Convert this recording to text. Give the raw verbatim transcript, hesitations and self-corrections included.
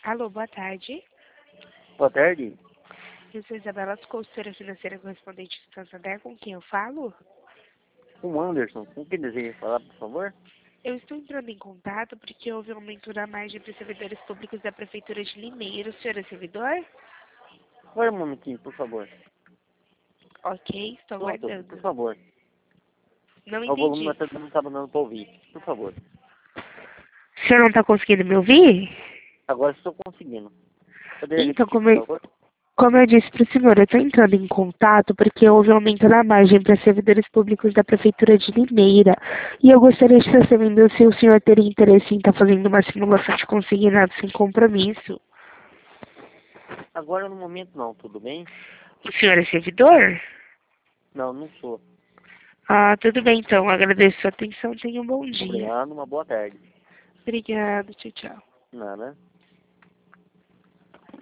Alô, boa tarde. Boa tarde. Eu sou Isabela, consultora financeira correspondente do Santander, com quem eu falo? Com Anderson. Com quem deseja falar, por favor? Eu estou entrando em contato porque houve um aumento da margem para os servidores públicos da Prefeitura de Limeira. O senhor é servidor? Agora um momentinho, por favor. Ok, estou Pronto, por aguardando. favor. Não O volume entendi. até não estava dando para ouvir. Por favor. O senhor não está conseguindo me ouvir? Agora estou conseguindo. Poderia Então, repetir, como por eu, favor? como eu disse para o senhor, eu estou entrando em contato porque houve um aumento da margem para servidores públicos da Prefeitura de Limeira. E eu gostaria de estar sabendo se o senhor teria interesse em estar fazendo uma simulação de consignado sem compromisso. Agora no momento não, tudo bem? O senhor é servidor? Não, não sou. Ah, tudo bem então. Agradeço a sua atenção. Tenha um bom dia. Obrigado, uma boa tarde. Obrigada. Tchau, tchau. Nada.